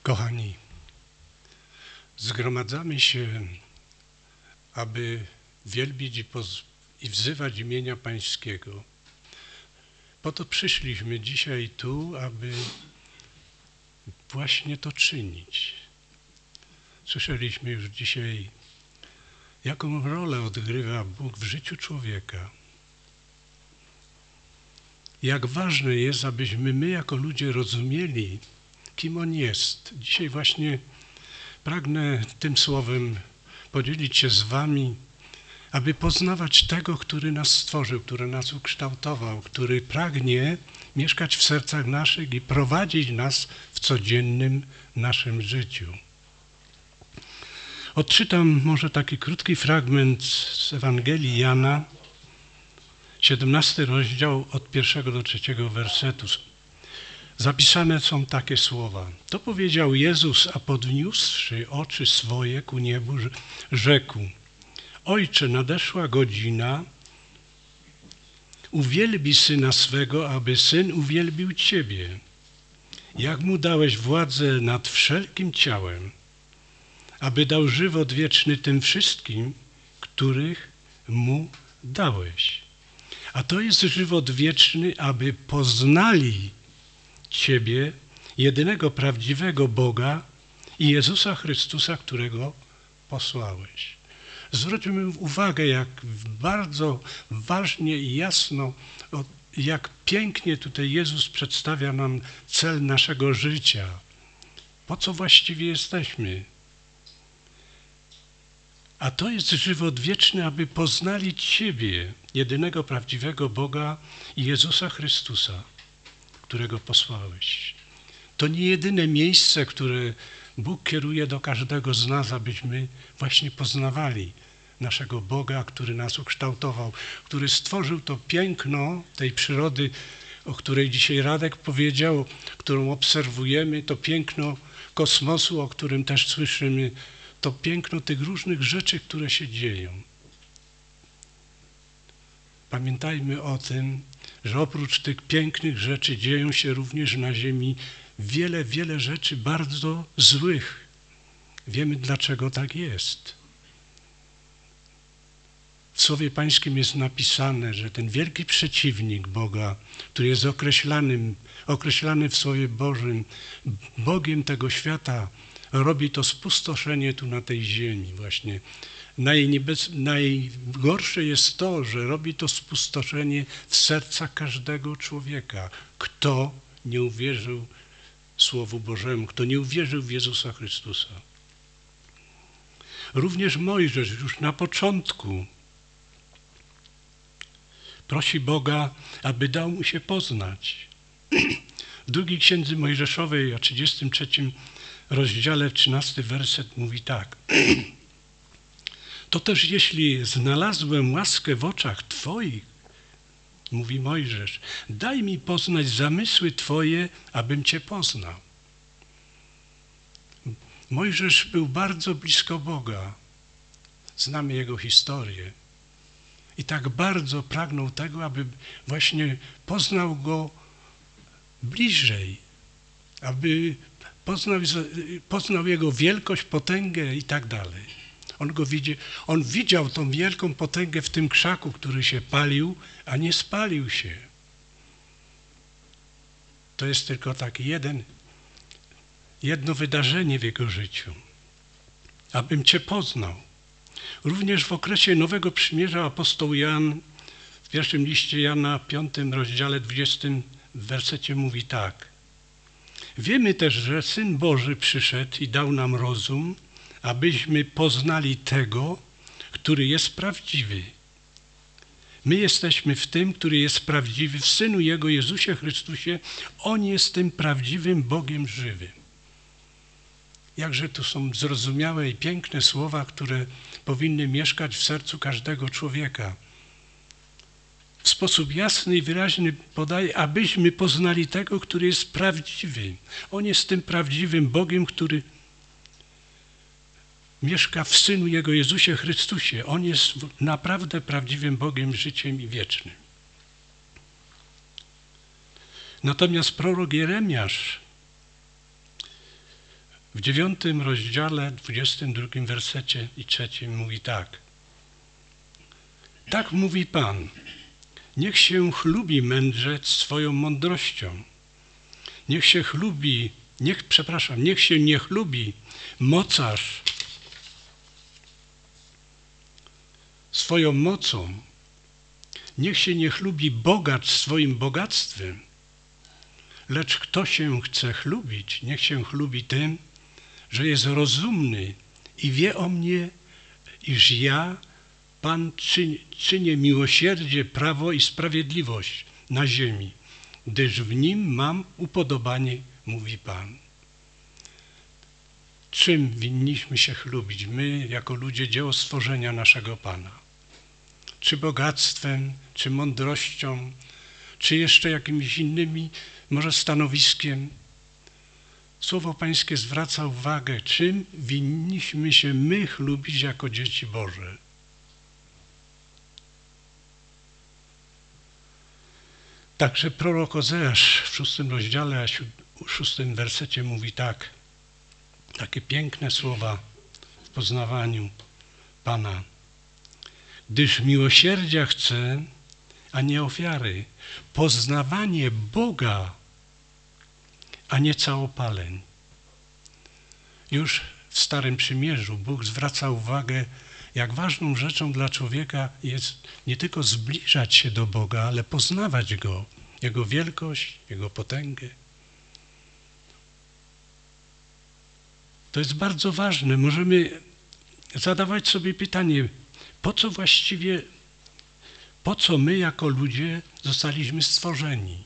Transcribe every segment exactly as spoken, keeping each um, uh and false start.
Kochani, zgromadzamy się, aby wielbić i, poz- i wzywać imienia Pańskiego. Po to przyszliśmy dzisiaj tu, aby właśnie to czynić. Słyszeliśmy już dzisiaj, jaką rolę odgrywa Bóg w życiu człowieka. Jak ważne jest, abyśmy my jako ludzie rozumieli, kim On jest. Dzisiaj właśnie pragnę tym słowem podzielić się z wami, aby poznawać tego, który nas stworzył, który nas ukształtował, który pragnie mieszkać w sercach naszych i prowadzić nas w codziennym naszym życiu. Odczytam może taki krótki fragment z Ewangelii Jana, siedemnasty rozdział od pierwszego do trzeciego wersetu. Zapisane są takie słowa. To powiedział Jezus, a podniósłszy oczy swoje ku niebu, rzekł: Ojcze, nadeszła godzina, uwielbi Syna swego, aby Syn uwielbił Ciebie, jak Mu dałeś władzę nad wszelkim ciałem, aby dał żywot wieczny tym wszystkim, których Mu dałeś. A to jest żywot wieczny, aby poznali Ciebie, jedynego prawdziwego Boga i Jezusa Chrystusa, którego posłałeś. Zwróćmy uwagę, jak bardzo ważnie i jasno, jak pięknie tutaj Jezus przedstawia nam cel naszego życia. Po co właściwie jesteśmy? A to jest żywot wieczny, aby poznali Ciebie, jedynego prawdziwego Boga i Jezusa Chrystusa, którego posłałeś. To nie jedyne miejsce, które Bóg kieruje do każdego z nas, abyśmy właśnie poznawali naszego Boga, który nas ukształtował, który stworzył to piękno tej przyrody, o której dzisiaj Radek powiedział, którą obserwujemy, to piękno kosmosu, o którym też słyszymy, to piękno tych różnych rzeczy, które się dzieją. Pamiętajmy o tym, że oprócz tych pięknych rzeczy dzieją się również na ziemi wiele, wiele rzeczy bardzo złych. Wiemy, dlaczego tak jest. W Słowie Pańskim jest napisane, że ten wielki przeciwnik Boga, który jest określany, określany w Słowie Bożym, Bogiem tego świata, robi to spustoszenie tu na tej ziemi właśnie. Najniebez... Najgorsze jest to, że robi to spustoszenie w sercach każdego człowieka, kto nie uwierzył Słowu Bożemu, kto nie uwierzył w Jezusa Chrystusa. Również Mojżesz już na początku prosi Boga, aby dał mu się poznać. W drugiej Księdze Mojżeszowej, a trzydziestym trzecim rozdziale, trzynasty werset mówi tak. To też jeśli znalazłem łaskę w oczach Twoich, mówi Mojżesz, daj mi poznać zamysły Twoje, abym Cię poznał. Mojżesz był bardzo blisko Boga. Znamy jego historię. I tak bardzo pragnął tego, aby właśnie poznał Go bliżej, aby poznał, poznał Jego wielkość, potęgę i tak dalej. On go widzi, on widział tą wielką potęgę w tym krzaku, który się palił, a nie spalił się. To jest tylko taki jeden, jedno wydarzenie w jego życiu. Abym Cię poznał. Również w okresie Nowego Przymierza apostoł Jan w pierwszym liście Jana, piątym rozdziale, dwudziestym wersecie mówi tak. Wiemy też, że Syn Boży przyszedł i dał nam rozum, abyśmy poznali tego, który jest prawdziwy. My jesteśmy w tym, który jest prawdziwy, w Synu Jego, Jezusie Chrystusie. On jest tym prawdziwym Bogiem żywym. Jakże tu są zrozumiałe i piękne słowa, które powinny mieszkać w sercu każdego człowieka. W sposób jasny i wyraźny podaje, abyśmy poznali tego, który jest prawdziwy. On jest tym prawdziwym Bogiem, który mieszka w Synu Jego, Jezusie Chrystusie. On jest naprawdę prawdziwym Bogiem, życiem i wiecznym. Natomiast prorok Jeremiasz W dziewiątym rozdziale, dwudziestym drugim wersecie i trzecim mówi tak. Tak mówi Pan, niech się chlubi mędrzec swoją mądrością. Niech się chlubi, niech, przepraszam, niech się nie chlubi mocarz swoją mocą. Niech się nie chlubi bogacz swoim bogactwem. Lecz kto się chce chlubić, niech się chlubi tym, że jest rozumny i wie o mnie, iż ja, Pan, czynię, czynię miłosierdzie, prawo i sprawiedliwość na ziemi, gdyż w nim mam upodobanie, mówi Pan. Czym winniśmy się chlubić my, jako ludzie, dzieło stworzenia naszego Pana? Czy bogactwem, czy mądrością, czy jeszcze jakimiś innymi, może stanowiskiem? Słowo Pańskie zwraca uwagę, czym winniśmy się my chlubić jako dzieci Boże. Także prorok Ozeasz w szóstym rozdziale, a w szóstym wersecie mówi tak, takie piękne słowa w poznawaniu Pana. Gdyż miłosierdzia chcę, a nie ofiary, poznawanie Boga, a nie całopaleń. Już w Starym Przymierzu Bóg zwraca uwagę, jak ważną rzeczą dla człowieka jest nie tylko zbliżać się do Boga, ale poznawać Go, Jego wielkość, Jego potęgę. To jest bardzo ważne. Możemy zadawać sobie pytanie, po co właściwie, po co my jako ludzie zostaliśmy stworzeni?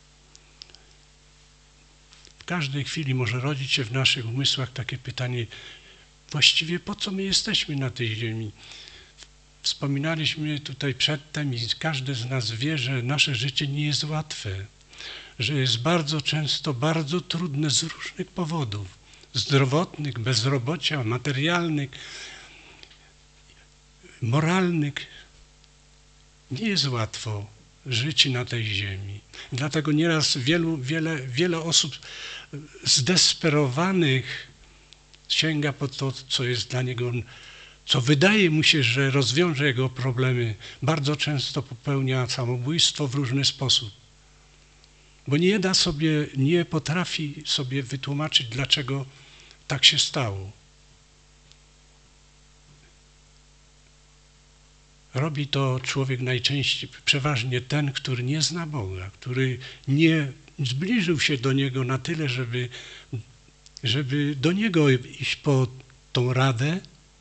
W każdej chwili może rodzić się w naszych umysłach takie pytanie, właściwie po co my jesteśmy na tej ziemi? Wspominaliśmy tutaj przedtem i każdy z nas wie, że nasze życie nie jest łatwe, że jest bardzo często bardzo trudne z różnych powodów, zdrowotnych, bezrobocia, materialnych, moralnych. Nie jest łatwo żyć na tej ziemi. Dlatego nieraz wielu, wiele, wiele osób zdesperowanych sięga po to, co jest dla niego, co wydaje mu się, że rozwiąże jego problemy. Bardzo często popełnia samobójstwo w różny sposób. Bo nie da sobie, nie potrafi sobie wytłumaczyć, dlaczego tak się stało. Robi to człowiek najczęściej, przeważnie ten, który nie zna Boga, który nie zbliżył się do Niego na tyle, żeby, żeby do Niego iść po tą radę,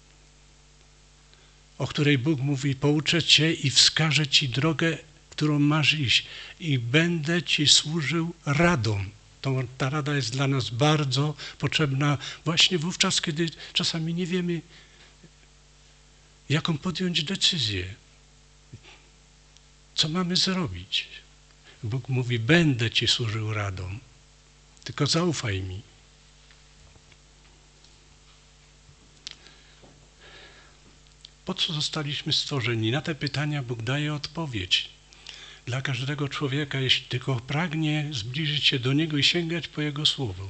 o której Bóg mówi, pouczę Cię i wskażę Ci drogę, którą masz iść i będę Ci służył radą. To, ta rada jest dla nas bardzo potrzebna właśnie wówczas, kiedy czasami nie wiemy, jaką podjąć decyzję, co mamy zrobić. Bóg mówi, będę Ci służył radą, tylko zaufaj mi. Po co zostaliśmy stworzeni? Na te pytania Bóg daje odpowiedź. Dla każdego człowieka, jeśli tylko pragnie zbliżyć się do Niego i sięgać po Jego słowo.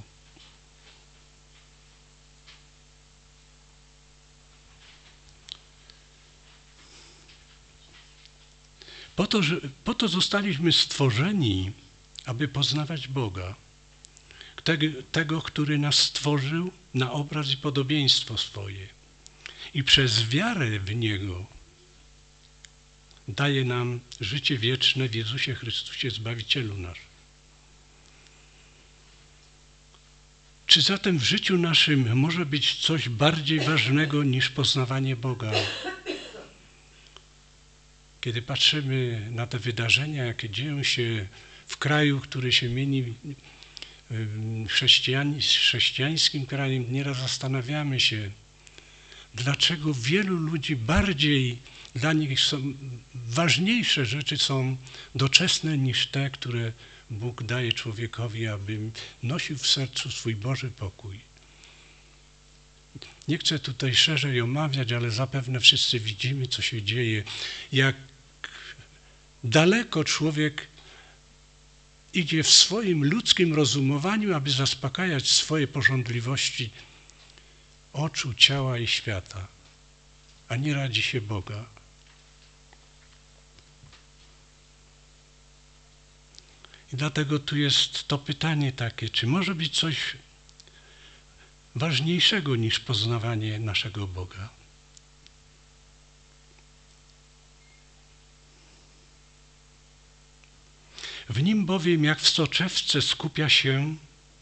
Po to, że, po to zostaliśmy stworzeni, aby poznawać Boga, tego, tego, który nas stworzył na obraz i podobieństwo swoje. I przez wiarę w Niego daje nam życie wieczne w Jezusie Chrystusie, Zbawicielu naszym. Czy zatem w życiu naszym może być coś bardziej ważnego niż poznawanie Boga? Kiedy patrzymy na te wydarzenia, jakie dzieją się w kraju, który się mieni chrześcijan, chrześcijańskim krajem, nieraz zastanawiamy się, dlaczego wielu ludzi bardziej, dla nich są ważniejsze rzeczy są doczesne niż te, które Bóg daje człowiekowi, aby nosił w sercu swój Boży pokój. Nie chcę tutaj szerzej omawiać, ale zapewne wszyscy widzimy, co się dzieje, jak daleko człowiek idzie w swoim ludzkim rozumowaniu, aby zaspokajać swoje pożądliwości oczu, ciała i świata, a nie radzi się Boga. I dlatego tu jest to pytanie takie, czy może być coś ważniejszego niż poznawanie naszego Boga? W nim bowiem jak w soczewce skupia się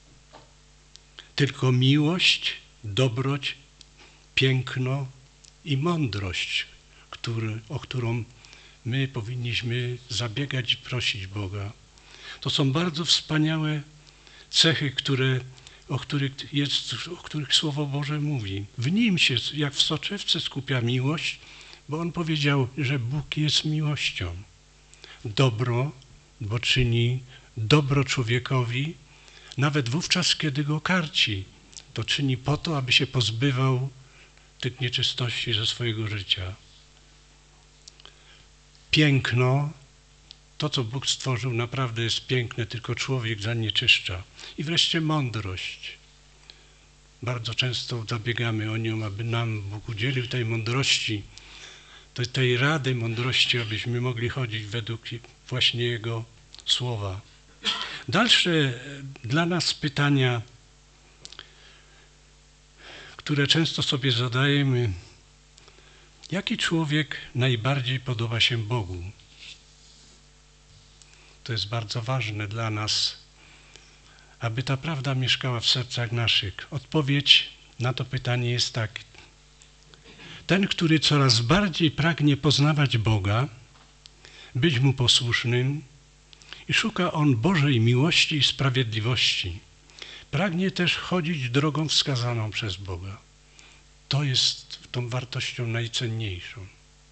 tylko miłość, dobroć, piękno i mądrość, który, o którą my powinniśmy zabiegać i prosić Boga. To są bardzo wspaniałe cechy, które, o, których jest, o których Słowo Boże mówi. W nim się jak w soczewce skupia miłość, bo On powiedział, że Bóg jest miłością. Dobro, bo czyni dobro człowiekowi, nawet wówczas, kiedy go karci. To czyni po to, aby się pozbywał tych nieczystości ze swojego życia. Piękno, to co Bóg stworzył naprawdę jest piękne, tylko człowiek zanieczyszcza. I wreszcie mądrość. Bardzo często zabiegamy o nią, aby nam Bóg udzielił tej mądrości, tej rady mądrości, abyśmy mogli chodzić według właśnie Jego słowa. Dalsze dla nas pytania, które często sobie zadajemy. Jaki człowiek najbardziej podoba się Bogu? To jest bardzo ważne dla nas, aby ta prawda mieszkała w sercach naszych. Odpowiedź na to pytanie jest tak. Ten, który coraz bardziej pragnie poznawać Boga, być Mu posłusznym i szuka on Bożej miłości i sprawiedliwości. Pragnie też chodzić drogą wskazaną przez Boga. To jest tą wartością najcenniejszą.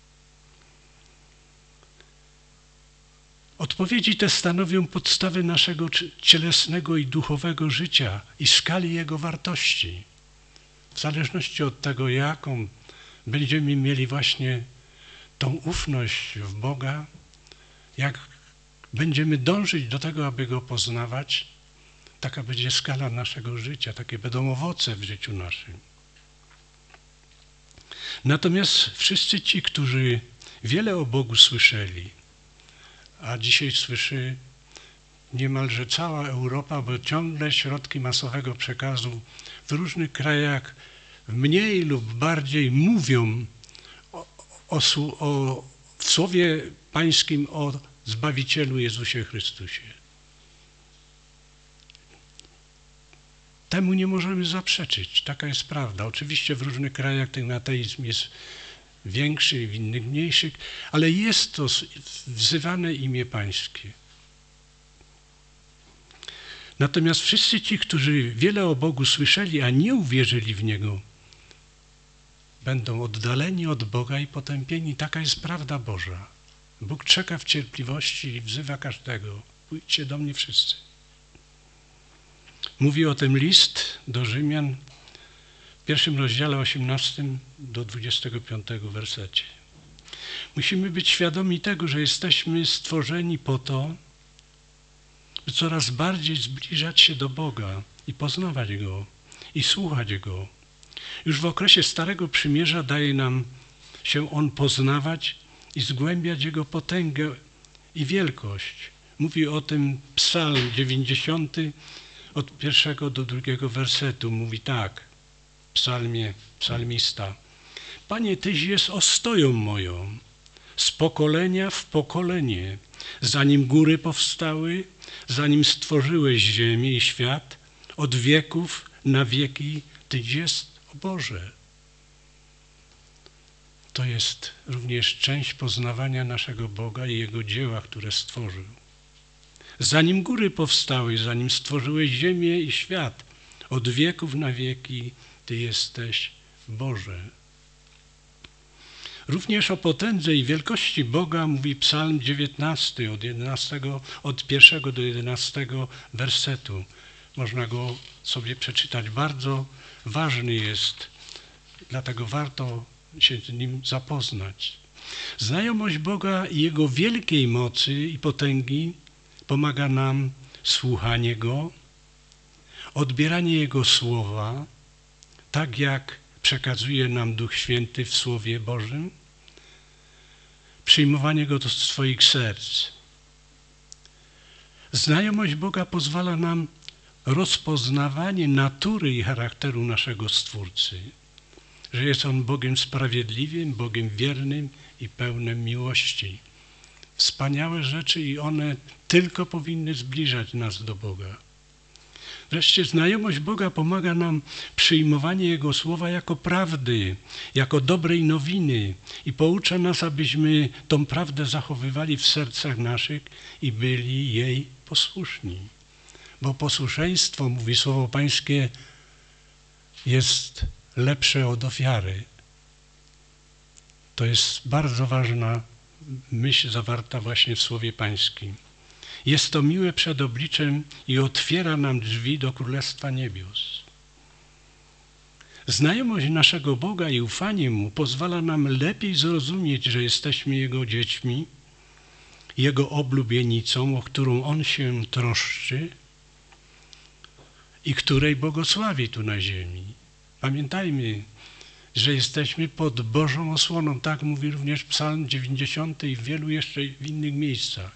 Odpowiedzi te stanowią podstawę naszego cielesnego i duchowego życia i skali jego wartości. W zależności od tego, jaką będziemy mieli właśnie tą ufność w Boga, jak będziemy dążyć do tego, aby Go poznawać, taka będzie skala naszego życia, takie będą owoce w życiu naszym. Natomiast wszyscy ci, którzy wiele o Bogu słyszeli, a dzisiaj słyszy niemalże cała Europa, bo ciągle środki masowego przekazu w różnych krajach mniej lub bardziej mówią o, o, o, w Słowie Pańskim o Zbawicielu Jezusie Chrystusie. Temu nie możemy zaprzeczyć, taka jest prawda. Oczywiście w różnych krajach ten ateizm jest większy, w innych mniejszych, ale jest to wzywane imię Pańskie. Natomiast wszyscy ci, którzy wiele o Bogu słyszeli, a nie uwierzyli w Niego, będą oddaleni od Boga i potępieni. Taka jest prawda Boża. Bóg czeka w cierpliwości i wzywa każdego. Pójdźcie do mnie wszyscy. Mówi o tym list do Rzymian w pierwszym rozdziale osiemnastym do dwudziestego piątego wersecie. Musimy być świadomi tego, że jesteśmy stworzeni po to, by coraz bardziej zbliżać się do Boga i poznawać Go i słuchać Go. Już w okresie Starego Przymierza daje nam się On poznawać i zgłębiać Jego potęgę i wielkość. Mówi o tym Psalm dziewięćdziesiąty od pierwszego do drugiego wersetu. Mówi tak, w psalmie, psalmista. Panie, Tyś jest ostoją moją, z pokolenia w pokolenie, zanim góry powstały, zanim stworzyłeś ziemię i świat, od wieków na wieki Tyś jest, o Boże. To jest również część poznawania naszego Boga i Jego dzieła, które stworzył. Zanim góry powstały, zanim stworzyłeś ziemię i świat, od wieków na wieki Ty jesteś, Boże. Również o potędze i wielkości Boga mówi Psalm dziewiętnasty od, jedenastego, od pierwszego do jedenastego wersetu. Można go sobie przeczytać. Bardzo ważny jest, dlatego warto się z nim zapoznać. Znajomość Boga i Jego wielkiej mocy i potęgi pomaga nam słuchanie Go, odbieranie Jego słowa, tak jak przekazuje nam Duch Święty w Słowie Bożym, przyjmowanie Go do swoich serc. Znajomość Boga pozwala nam rozpoznawanie natury i charakteru naszego Stwórcy, że jest On Bogiem sprawiedliwym, Bogiem wiernym i pełnym miłości. Wspaniałe rzeczy i one tylko powinny zbliżać nas do Boga. Wreszcie znajomość Boga pomaga nam przyjmowanie Jego słowa jako prawdy, jako dobrej nowiny i poucza nas, abyśmy tą prawdę zachowywali w sercach naszych i byli jej posłuszni. Bo posłuszeństwo, mówi Słowo Pańskie, jest lepsze od ofiary. To jest bardzo ważna myśl zawarta właśnie w Słowie Pańskim. Jest to miłe przed obliczem i otwiera nam drzwi do Królestwa Niebios. Znajomość naszego Boga i ufanie Mu pozwala nam lepiej zrozumieć, że jesteśmy Jego dziećmi, Jego oblubienicą, o którą On się troszczy i której błogosławi tu na ziemi. Pamiętajmy, że jesteśmy pod Bożą osłoną, tak mówi również Psalm dziewięćdziesiąty i w wielu jeszcze w innych miejscach.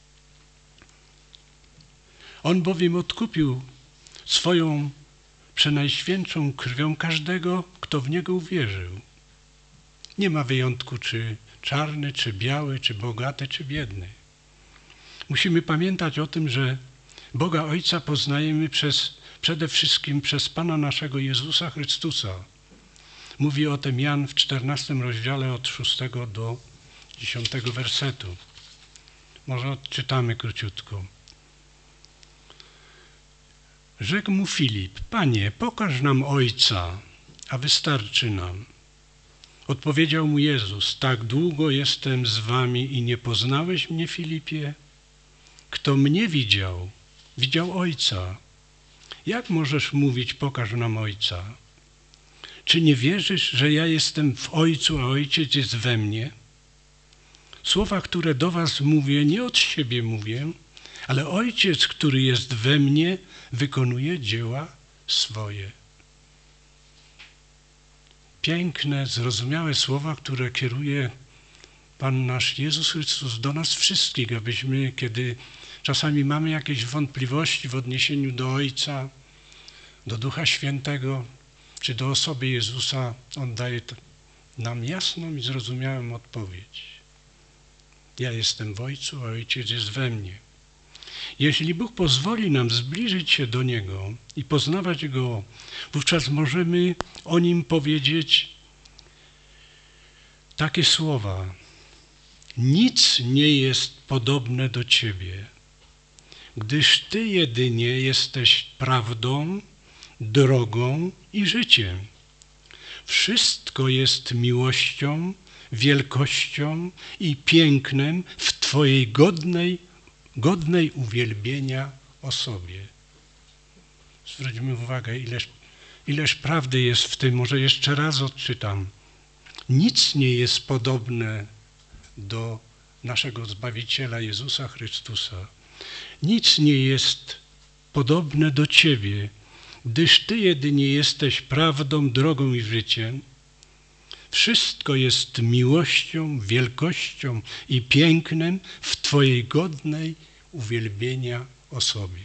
On bowiem odkupił swoją przenajświętszą krwią każdego, kto w Niego uwierzył. Nie ma wyjątku, czy czarny, czy biały, czy bogaty, czy biedny. Musimy pamiętać o tym, że Boga Ojca poznajemy przez, przede wszystkim przez Pana naszego Jezusa Chrystusa. Mówi o tym Jan w czternastym rozdziale od szóstego do dziesiątego wersetu. Może odczytamy króciutko. Rzekł mu Filip: Panie, pokaż nam Ojca, a wystarczy nam. Odpowiedział mu Jezus: tak długo jestem z wami i nie poznałeś mnie, Filipie? Kto mnie widział, widział Ojca. Jak możesz mówić: pokaż nam Ojca? Czy nie wierzysz, że ja jestem w Ojcu, a Ojciec jest we mnie? Słowa, które do was mówię, nie od siebie mówię, ale Ojciec, który jest we mnie, wykonuje dzieła swoje. Piękne, zrozumiałe słowa, które kieruje Pan nasz Jezus Chrystus do nas wszystkich, abyśmy, kiedy czasami mamy jakieś wątpliwości w odniesieniu do Ojca, do Ducha Świętego, czy do osoby Jezusa, On daje nam jasną i zrozumiałą odpowiedź. Ja jestem w Ojcu, a Ojciec jest we mnie. Jeśli Bóg pozwoli nam zbliżyć się do Niego i poznawać Go, wówczas możemy o Nim powiedzieć takie słowa: nic nie jest podobne do Ciebie, gdyż Ty jedynie jesteś prawdą, drogą i życiem. Wszystko jest miłością, wielkością i pięknem w Twojej godnej, godnej uwielbienia osobie. Zwróćmy uwagę, ileż, ileż prawdy jest w tym. Może jeszcze raz odczytam. Nic nie jest podobne do naszego Zbawiciela Jezusa Chrystusa. Nic nie jest podobne do Ciebie, gdyż Ty jedynie jesteś prawdą, drogą i życiem. Wszystko jest miłością, wielkością i pięknem w Twojej godnej uwielbienia osobie.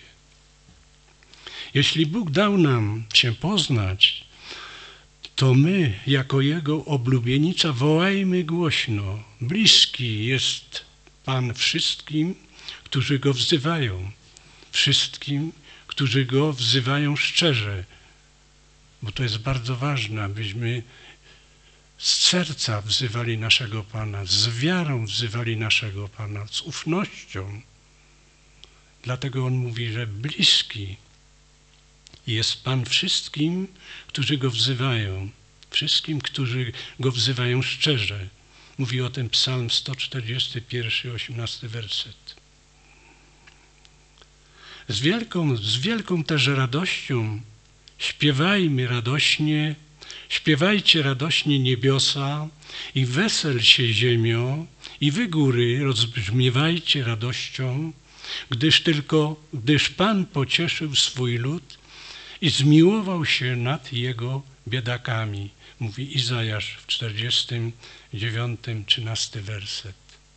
Jeśli Bóg dał nam się poznać, to my, jako Jego oblubienica, wołajmy głośno: bliski jest Pan wszystkim, którzy Go wzywają, wszystkim, którzy Go wzywają szczerze, bo to jest bardzo ważne, abyśmy z serca wzywali naszego Pana, z wiarą wzywali naszego Pana, z ufnością. Dlatego On mówi, że bliski jest Pan wszystkim, którzy Go wzywają, wszystkim, którzy Go wzywają szczerze. Mówi o tym Psalm sto czterdziesty pierwszy, osiemnasty werset. Z wielką, z wielką też radością śpiewajmy radośnie, śpiewajcie radośnie niebiosa i wesel się ziemio, i wy góry rozbrzmiewajcie radością, gdyż tylko, gdyż Pan pocieszył swój lud i zmiłował się nad jego biedakami, mówi Izajasz w czterdziestym dziewiątym, trzynasty werset.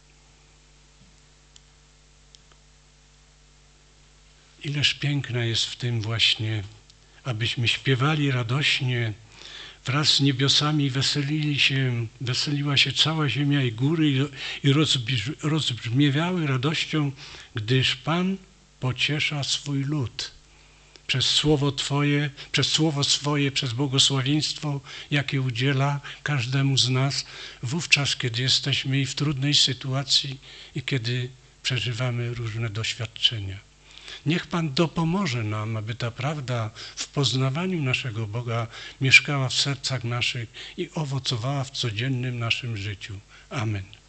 Ileż piękna jest w tym właśnie, abyśmy śpiewali radośnie, wraz z niebiosami weselili się, weseliła się cała ziemia i góry i, i rozbrzmi, rozbrzmiewały radością, gdyż Pan pociesza swój lud. Przez słowo Twoje, przez słowo swoje, przez błogosławieństwo, jakie udziela każdemu z nas, wówczas, kiedy jesteśmy i w trudnej sytuacji i kiedy przeżywamy różne doświadczenia. Niech Pan dopomoże nam, aby ta prawda w poznawaniu naszego Boga mieszkała w sercach naszych i owocowała w codziennym naszym życiu. Amen.